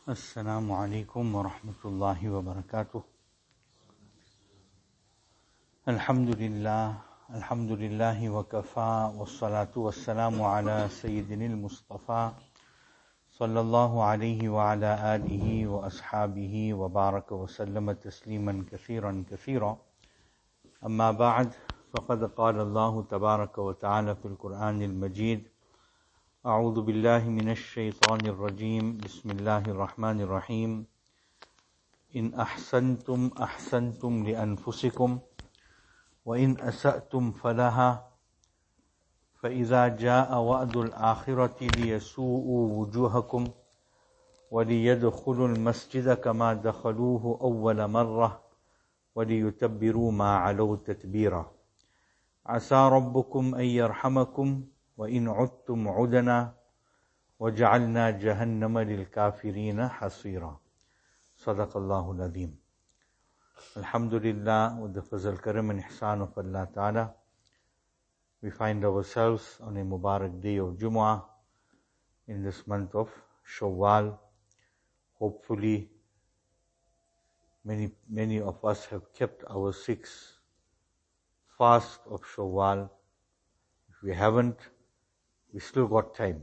Assalamu alaikum wa rahmatullahi wa barakatuh. Alhamdulillahi wa kafa wa salatu wa salamu ala Sayyidinil Mustafa sallallahu alayhi wa ala alihi wa ashabihi wa baraka wa sallama tasliman kathiran kathira. Amma ba'd, faqad qala Allahu tabaraka wa ta'ala fil Qur'anil Majid. أعوذ بالله من الشيطان الرجيم بسم الله الرحمن الرحيم إن أحسنتم أحسنتم لأنفسكم وإن أسأتم فلها فإذا جاء وعد الآخرة ليسوءوا وجوهكم وليدخلوا المسجد كما دخلوه أول مرة وليتبروا ما علوا تتبيرا عسى ربكم أن يرحمكم وَإِنْ عُدْتُمْ عُدْنَا وَجَعَلْنَا جَهَنَّمَ لِلْكَافِرِينَ حَصِيرًا. صدق الله العظيم. Alhamdulillah, with the fazl karam and ihsan of Allah Ta'ala, we find ourselves on a Mubarak day of Jumu'ah in this month of Shawwal. Hopefully, many of us have kept our 6 fast of Shawwal. If we haven't, we still got time.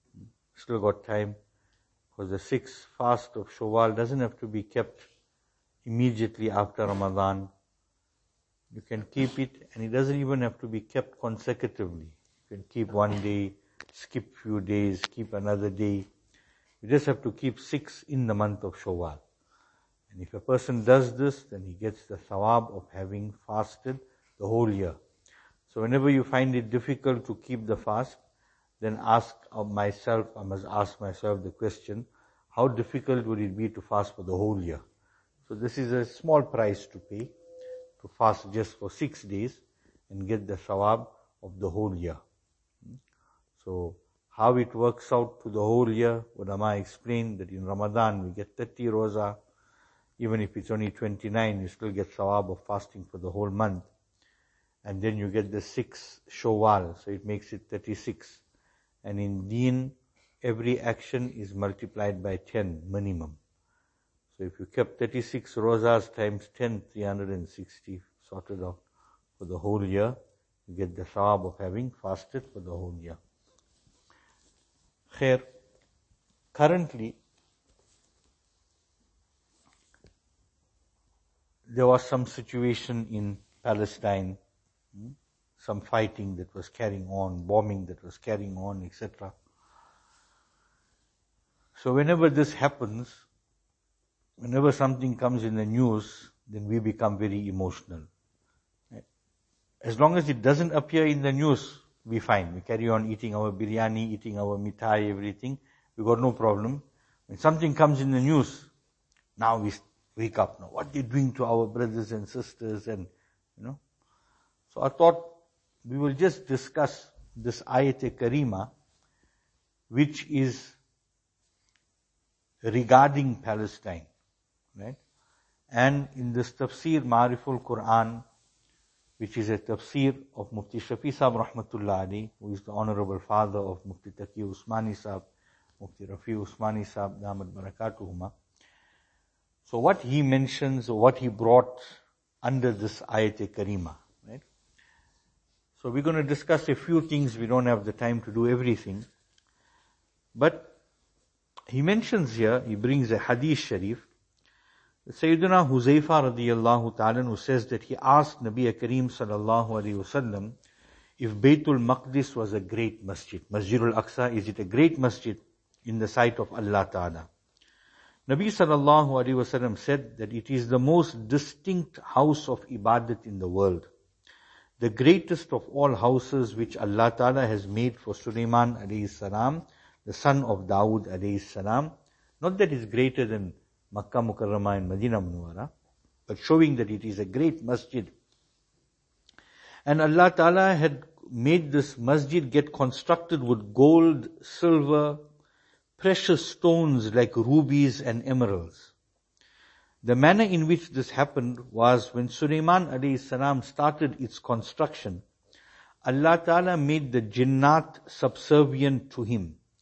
Because the 6th fast of Shawwal doesn't have to be kept immediately after Ramadan. You can keep it, and it doesn't even have to be kept consecutively. You can keep one day, skip few days, keep another day. You just have to keep 6 in the month of Shawwal. And if a person does this, then he gets the thawab of having fasted the whole year. So whenever you find it difficult to keep the fast, then I must ask myself the question, how difficult would it be to fast for the whole year? So this is a small price to pay, to fast just for 6 days and get the thawab of the whole year. So how it works out to the whole year, ulama explained that in Ramadan we get 30 roza, even if it's only 29, you still get thawab of fasting for the whole month. And then you get the 6 Shawwal, so it makes it 36. And in Deen, every action is multiplied by 10 minimum. So if you kept 36 rozas times 10, 360 sorted out for the whole year, you get the thawab of having fasted for the whole year. Khair, currently, there was some situation in Palestine, some fighting that was carrying on, bombing that was carrying on, etc. So whenever this happens, whenever something comes in the news, then we become very emotional. As long as it doesn't appear in the news, we're fine. We carry on eating our biryani, eating our mithai, everything. We got no problem. When something comes in the news, now we wake up. Now, what they're doing to our brothers and sisters, and So I thought we will just discuss this Ayat-e-Karima, which is regarding Palestine, right? And in this tafsir, Ma'ariful Quran, which is a tafsir of Mufti Shafi Sahib Rahmatullah Ali, who is the honorable father of Mufti Taqi Usmani Sahib, Mufti Rafi Usmani Sahib, Damat Barakatuhuma. So what he mentions, or what he brought under this Ayat-e-Karima, right? So we're going to discuss a few things. We don't have the time to do everything. But he mentions here, he brings a hadith sharif. Sayyidina Huzaifa radiyallahu ta'ala, who says that he asked Nabi Kareem sallallahu alayhi wasallam if Baytul Maqdis was a great masjid. Masjidul Aqsa, is it a great masjid in the sight of Allah ta'ala? Nabi sallallahu alayhi wasallam said that it is the most distinct house of ibadat in the world, the greatest of all houses which Allah Ta'ala has made for Sulaiman alayhi salam, the son of Dawood alayhi salam. Not that it's greater than Makkah Mukarramah and Medina Munawwara, but showing that it is a great masjid. And Allah Ta'ala had made this masjid get constructed with gold, silver, precious stones like rubies and emeralds. The manner in which this happened was when Sulaiman alayhi salam started its construction, Allah Ta'ala made the jinnat subservient to him.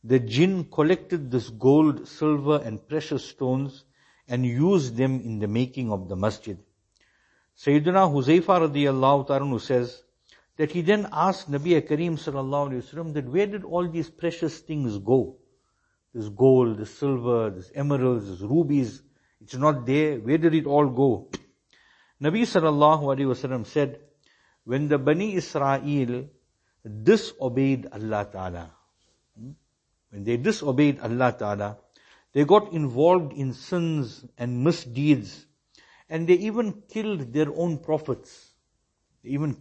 the jinn collected this gold, silver and precious stones and used them in the making of the masjid. Sayyidina Huzaifa radiyallahu ta'ala says that he then asked Nabi Kareem sallallahu alayhi wasallam that where did all these precious things go? This gold, this silver, this emeralds, this rubies, it's not there. Where did it all go? Nabi sallallahu alayhi wasallam said, when the Bani Israel disobeyed Allah Ta'ala, when they disobeyed Allah Ta'ala, they got involved in sins and misdeeds, and they even killed their own prophets. Then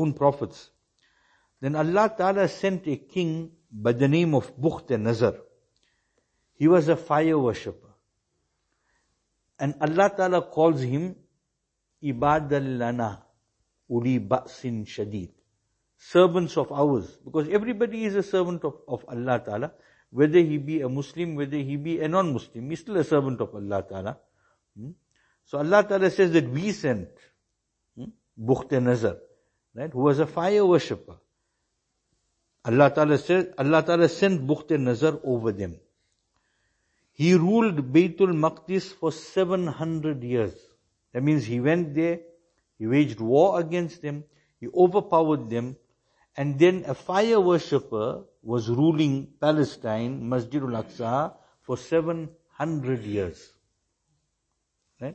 Allah Ta'ala sent a king by the name of Bukht-e-Nazar. He was a fire worshipper. And Allah Ta'ala calls him Ibadal lana uli ba'sin shadid. Servants of ours. Because everybody is a servant of Allah Ta'ala. Whether he be a Muslim, whether he be a non-Muslim, he's still a servant of Allah Ta'ala. So Allah Ta'ala says that we sent Bukht-e-Nazar, right, who was a fire worshipper. Allah Ta'ala sent Bukht-e-Nazar over them. He ruled Baytul Maqdis for 700 years. That means he went there, he waged war against them, he overpowered them, and then a fire worshipper was ruling Palestine, Masjidul Aqsa, for 700 years. Right?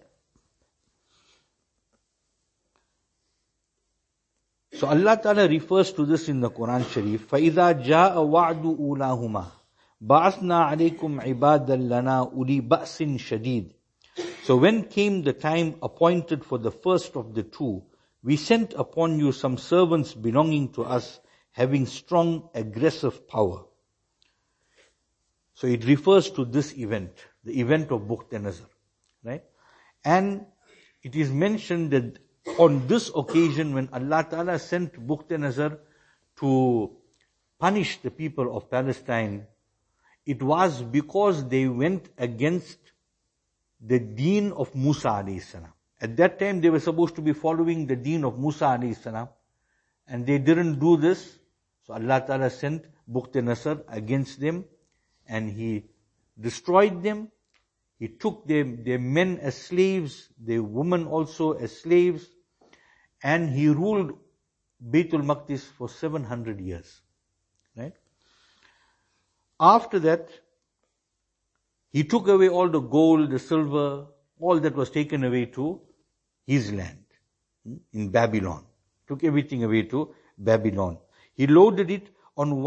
So Allah Ta'ala refers to this in the Quran Sharif, فَإِذَا جَاءَ وَعْدُ أُولَاهُمَا بَعَثْنَا عَلَيْكُمْ عِبَادًا لَنَا أُولِي بَأْسٍ شَدِيدٍ. So when came the time appointed for the first of the two, we sent upon you some servants belonging to us, having strong aggressive power. So it refers to this event, the event of Bukht-e-Nazar, right? And it is mentioned that on this occasion when Allah Ta'ala sent Bukht-e-Nazar to punish the people of Palestine, it was because they went against the deen of Musa alayhi salam. At that time they were supposed to be following the deen of Musa alayhi salam, and they didn't do this. So Allah Ta'ala sent Bukht-e-Nazar against them, and he destroyed them. He took their men as slaves, their women also as slaves, and he ruled Baytul Maqdis for 700 years. Right? After that, he took away all the gold, the silver, all that was taken away to his land in Babylon. Took everything away to Babylon. He loaded it on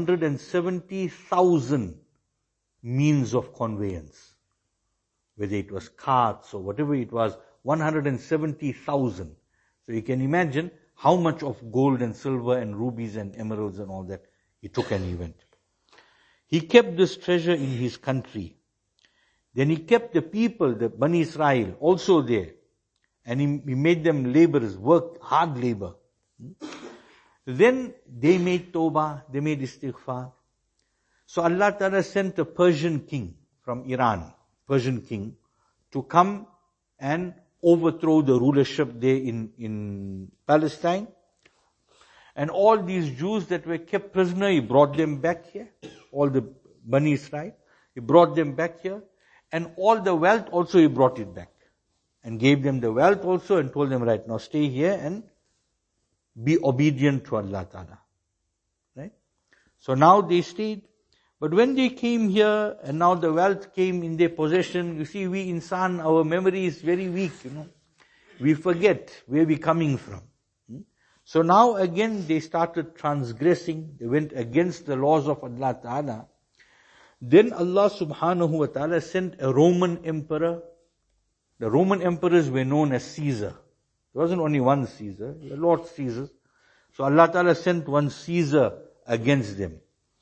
170,000 means of conveyance. Whether it was carts or whatever it was, 170,000. So you can imagine how much of gold and silver and rubies and emeralds and all that he took and he went. He kept this treasure in his country. Then he kept the people, the Bani Israel, also there. And he made them laborers, work, hard labor. Then they made tawbah, they made istighfar. So Allah Ta'ala sent a Persian king from Iran, Persian king, to come and overthrow the rulership there in Palestine. And all these Jews that were kept prisoner, he brought them back here. All the Bani Israel, he brought them back here. And all the wealth also he brought it back. And gave them the wealth also and told them, right, now stay here and be obedient to Allah Ta'ala. Right? So now they stayed. But when they came here and now the wealth came in their possession, you see, we insan, our memory is very weak, We forget where we're coming from. So now again they started transgressing. They went against the laws of Allah Ta'ala. Then Allah subhanahu wa ta'ala sent a Roman emperor. The Roman emperors were known as Caesar. There wasn't only one Caesar, there were lots of Caesars. So Allah Ta'ala sent one Caesar against them.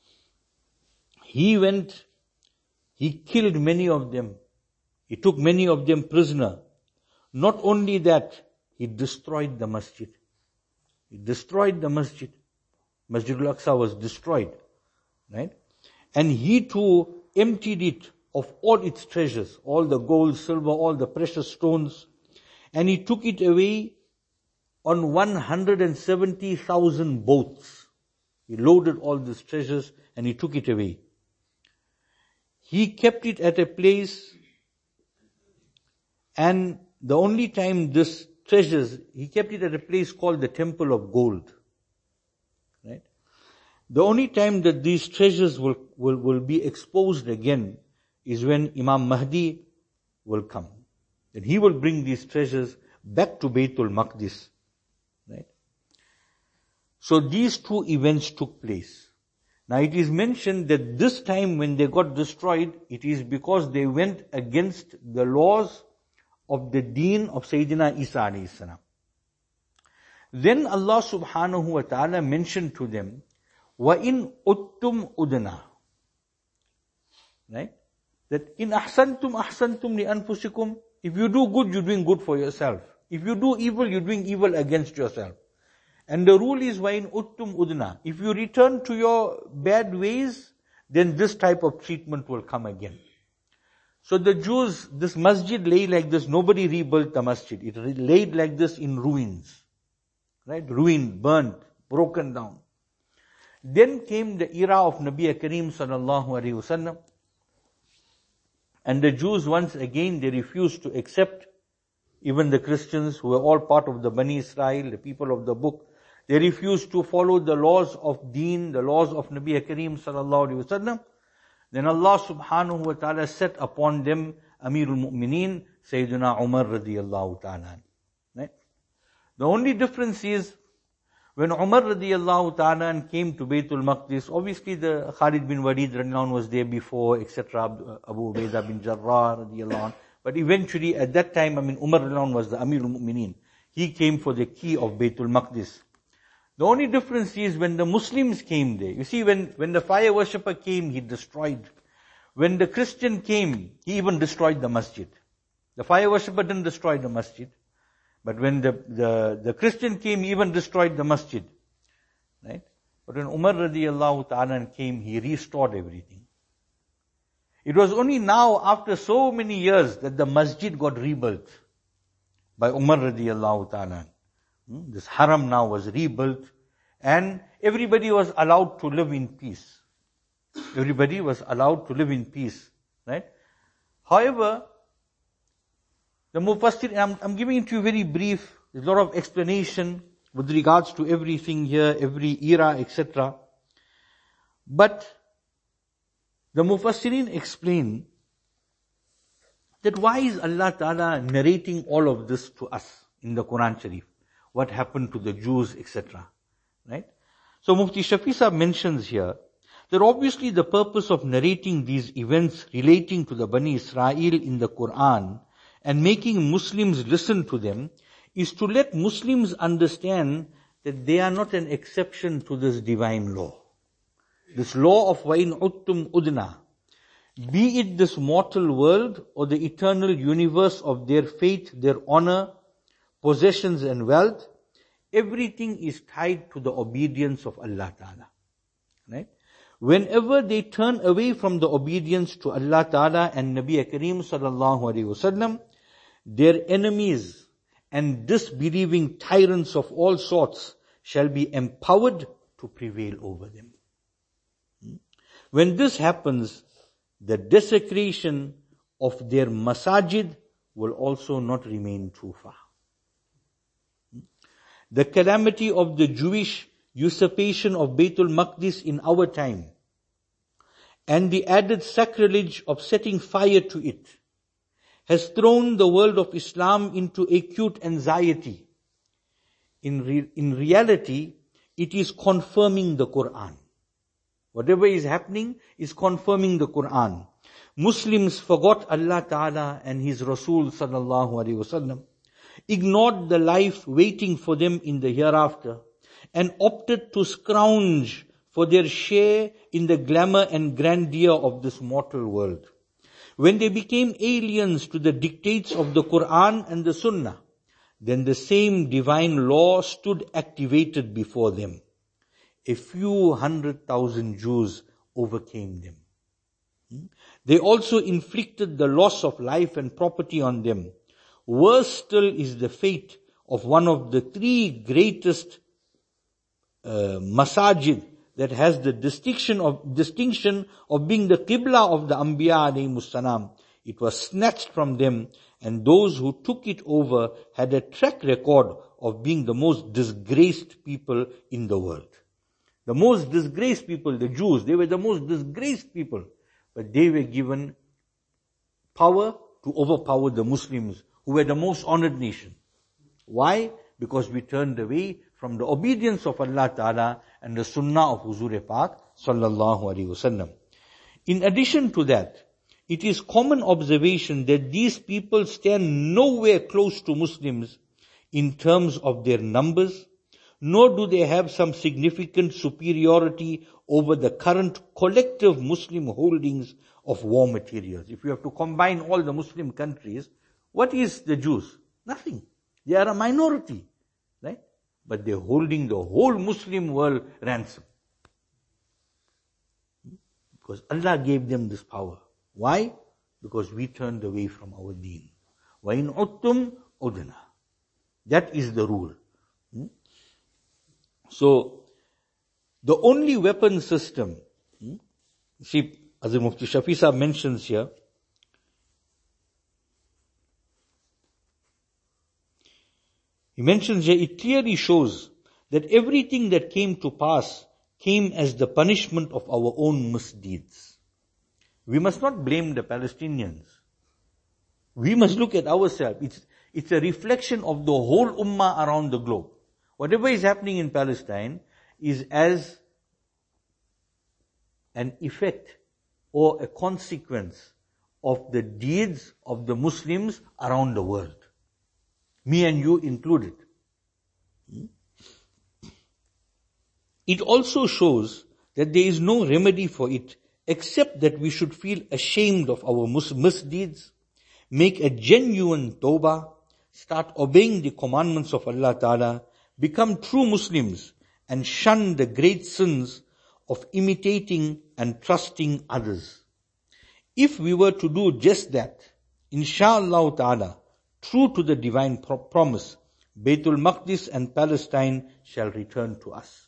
He went, he killed many of them. He took many of them prisoner. Not only that, he destroyed the masjid. He destroyed the masjid. Masjidul Aqsa was destroyed. Right? And he too emptied it of all its treasures, all the gold, silver, all the precious stones. And he took it away on 170,000 boats. He loaded all these treasures and he took it away. he kept it at a place, and the only time this treasures, he kept it at a place called the Temple of Gold. Right? The only time that these treasures will be exposed again is when Imam Mahdi will come. Then he will bring these treasures back to Baytul Maqdis. Right? So these two events took place. Now it is mentioned that this time when they got destroyed, it is because they went against the laws of the deen of Sayyidina Isa alayhi salam. Then Allah subhanahu wa ta'ala mentioned to them, وَإِنْ أُتْتُمْ أُدْنَا. Right? That in ahsantum li'anfusikum. If you do good, you're doing good for yourself. If you do evil, you're doing evil against yourself. And the rule is وَإِنْ أُتْتُمْ أُدْنَا. If you return to your bad ways, then this type of treatment will come again. So the Jews, this masjid lay like this. Nobody rebuilt the masjid. It laid like this in ruins. Right? Ruined, burnt, broken down. Then came the era of Nabi Kareem sallallahu alaihi wasallam. And the Jews once again, they refused to accept, even the Christians who were all part of the Bani Israel, the people of the book, they refused to follow the laws of deen, the laws of Nabi Kareem sallallahu alaihi wasallam. Then Allah subhanahu wa ta'ala set upon them Amirul Mu'mineen, Sayyidina Umar radiyallahu ta'ala. Right? The only difference is, when Umar radiyallahu ta'ala came to Baytul Maqdis, obviously the Khalid bin Walid radiyallahu anh was there before, etc. Abu Ubaidah bin Jarrah radiyallahu anh. But eventually at that time, Umar radiyallahu anh was the Amirul Mu'mineen. He came for the key of Baytul Maqdis. The only difference is when the Muslims came there. You see, when the fire worshipper came, he destroyed. When the Christian came, he even destroyed the masjid. The fire worshipper didn't destroy the masjid. But when the Christian came, he even destroyed the masjid. Right? But when Umar radiyallahu ta'ala came, he restored everything. It was only now, after so many years, that the masjid got rebuilt by Umar radiyallahu ta'ala. This haram now was rebuilt, and everybody was allowed to live in peace. Everybody was allowed to live in peace. Right? However, the Mufassir, I'm giving it to you very brief. There's a lot of explanation with regards to everything here, every era, etc. But the Mufassirin explain that why is Allah Ta'ala narrating all of this to us in the Quran Sharif? What happened to the Jews, etc. Right? So Mufti Shafi Sahib mentions here that obviously the purpose of narrating these events relating to the Bani Israel in the Quran and making Muslims listen to them is to let Muslims understand that they are not an exception to this divine law. This law of وَإِنْ عُدْتُمْ أُدْنَا. Be it this mortal world or the eternal universe of their faith, their honor, possessions and wealth, everything is tied to the obedience of Allah Ta'ala. Right? Whenever they turn away from the obedience to Allah Ta'ala and Nabi Kareem sallallahu alaihi wasallam, their enemies and disbelieving tyrants of all sorts shall be empowered to prevail over them. When this happens, the desecration of their masajid will also not remain too far. The calamity of the Jewish usurpation of Baytul Maqdis in our time, and the added sacrilege of setting fire to it, has thrown the world of Islam into acute anxiety. In reality, it is confirming the Quran. Whatever is happening is confirming the Quran. Muslims forgot Allah Ta'ala and His Rasul sallallahu alaihi wasallam, ignored the life waiting for them in the hereafter, and opted to scrounge for their share in the glamour and grandeur of this mortal world. When they became aliens to the dictates of the Quran and the Sunnah, then the same divine law stood activated before them. A few 100,000 Jews overcame them. They also inflicted the loss of life and property on them. Worse still is the fate of one of the three greatest masajid that has the distinction of being the Qibla of the Anbiya alayhimus salam. It was snatched from them, and those who took it over had a track record of being the most disgraced people in the world. The most disgraced people, the Jews, they were the most disgraced people. But they were given power to overpower the Muslims, who were the most honored nation. Why? Because we turned away from the obedience of Allah Ta'ala and the Sunnah of Huzur Pak Sallallahu Alaihi Wasallam. In addition to that, it is common observation that these people stand nowhere close to Muslims in terms of their numbers, nor do they have some significant superiority over the current collective Muslim holdings of war materials. If you have to combine all the Muslim countries, what is the Jews? Nothing. They are a minority, right? But they're holding the whole Muslim world ransom. Because Allah gave them this power. Why? Because we turned away from our deen. وَإِنْ عُدْتُمْ عُدْنَا. That is the rule. So, the only weapon system, see, as the Mufti Shafi Sahib mentions here, it clearly shows that everything that came to pass came as the punishment of our own misdeeds. We must not blame the Palestinians. We must look at ourselves. It's a reflection of the whole ummah around the globe. Whatever is happening in Palestine is as an effect or a consequence of the deeds of the Muslims around the world. Me and you included. It also shows that there is no remedy for it except that we should feel ashamed of our misdeeds, make a genuine tawbah, start obeying the commandments of Allah Ta'ala, become true Muslims, and shun the great sins of imitating and trusting others. If we were to do just that, inshallah Ta'ala, true to the divine promise, Baitul Maqdis and Palestine shall return to us.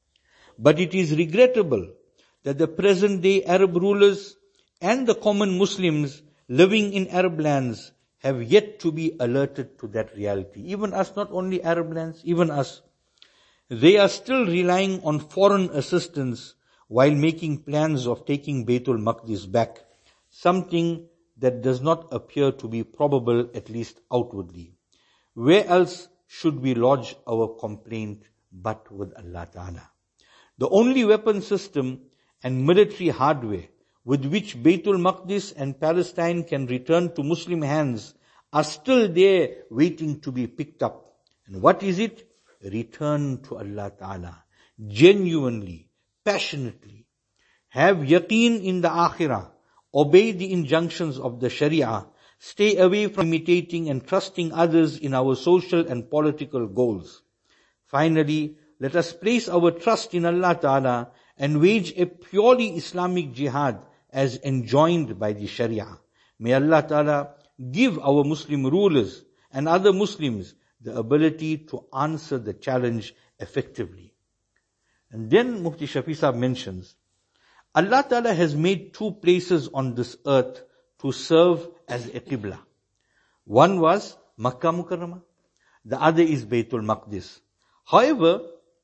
But it is regrettable that the present day Arab rulers and the common Muslims living in Arab lands have yet to be alerted to that reality. Even us, not only Arab lands, even us. They are still relying on foreign assistance while making plans of taking Baitul Maqdis back, something that does not appear to be probable, at least outwardly. Where else should we lodge our complaint but with Allah Ta'ala? The only weapon system and military hardware with which Baitul Maqdis and Palestine can return to Muslim hands are still there waiting to be picked up. And what is it? Return to Allah Ta'ala. Genuinely, passionately. Have yaqeen in the akhirah. Obey the injunctions of the Sharia. Stay away from imitating and trusting others in our social and political goals. Finally, let us place our trust in Allah Ta'ala and wage a purely Islamic jihad as enjoined by the Sharia. May Allah Ta'ala give our Muslim rulers and other Muslims the ability to answer the challenge effectively. And then Mufti Shafi Sahib mentions, Allah Ta'ala has made two places on this earth to serve as a Qibla. One was Makkah Mukarramah, the other is Baitul Maqdis. However,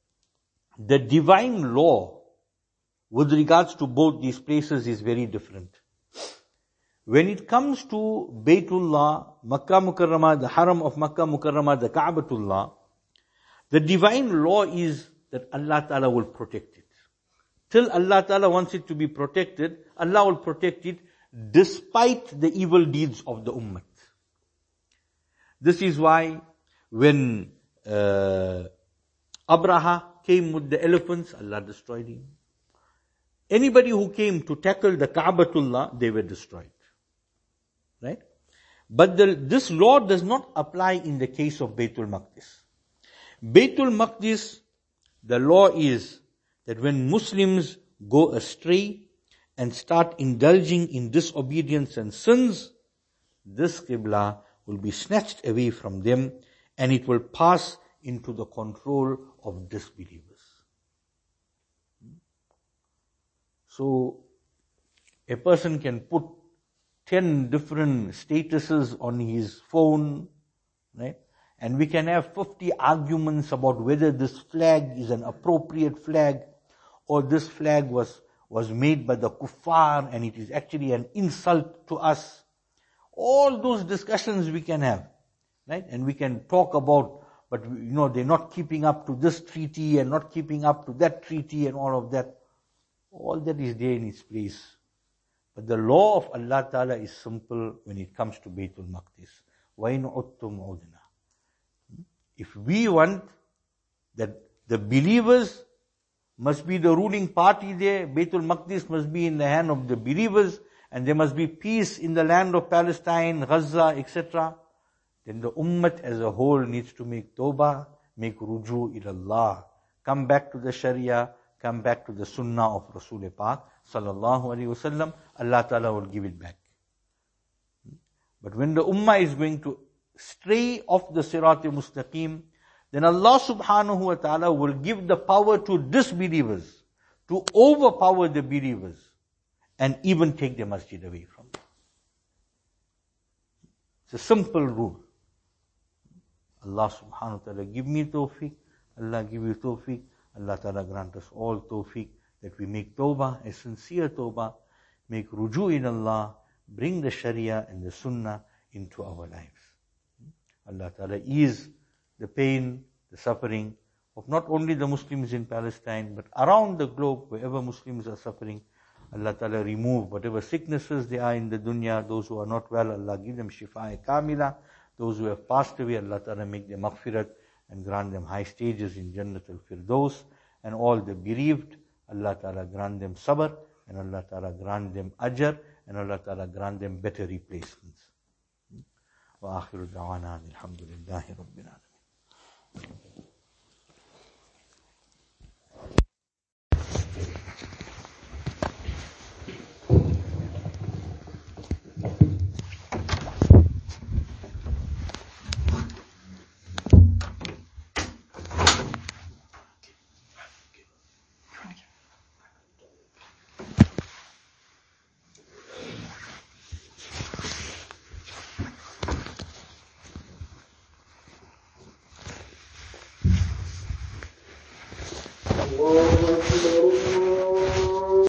the divine law with regards to both these places is very different. When it comes to Baitullah, Makkah Mukarramah, the Haram of Makkah Mukarramah, the Ka'batullah, the divine law is that Allah Ta'ala will protect it. Till Allah Ta'ala wants it to be protected, Allah will protect it despite the evil deeds of the Ummah. This is why when Abraha came with the elephants, Allah destroyed him. Anybody who came to tackle the Ka'batullah, they were destroyed. Right? But this law does not apply in the case of Baitul Maqdis. Baitul Maqdis, the law is that when Muslims go astray and start indulging in disobedience and sins, this Qibla will be snatched away from them and it will pass into the control of disbelievers. So a person can put 10 different statuses on his phone, right? And we can have 50 arguments about whether this flag is an appropriate flag, or this flag was made by the kuffar and it is actually an insult to us. All those discussions we can have, right? And we can talk about, but they're not keeping up to this treaty and not keeping up to that treaty and all of that. All that is there in its place. But the law of Allah Ta'ala is simple when it comes to Baytul Maqdis. وَإِنْ عُدْتُمْ عُدْنَا. If we want that the believers must be the ruling party there, Baytul Maqdis must be in the hand of the believers, and there must be peace in the land of Palestine, Gaza, etc., then the ummah as a whole needs to make tawbah, make ruju ilallah, come back to the Sharia, come back to the Sunnah of Rasul Pak sallallahu alaihi wasallam. Allah Ta'ala will give it back. But when the ummah is going to stray off the Sirat-e-Mustaqim, then Allah subhanahu wa ta'ala will give the power to disbelievers to overpower the believers and even take the masjid away from them. It's a simple rule. Allah subhanahu wa ta'ala give me tawfiq, Allah give you tawfiq, Allah Ta'ala grant us all tawfiq, that we make tawbah, a sincere tawbah, make ruju in Allah, bring the Sharia and the Sunnah into our lives. Allah Ta'ala ease the pain, the suffering of not only the Muslims in Palestine, but around the globe, wherever Muslims are suffering. Allah Ta'ala remove whatever sicknesses they are in the dunya. Those who are not well, Allah give them shifa kamila. Those who have passed away, Allah Ta'ala make them maghfirat and grant them high stages in Jannat al-Firdaus. And all the bereaved, Allah Ta'ala grant them sabr, and Allah Ta'ala grant them ajr, and Allah Ta'ala grant them better replacements. Wa akhiru da'wana alhamdulillahi rabbil alamin.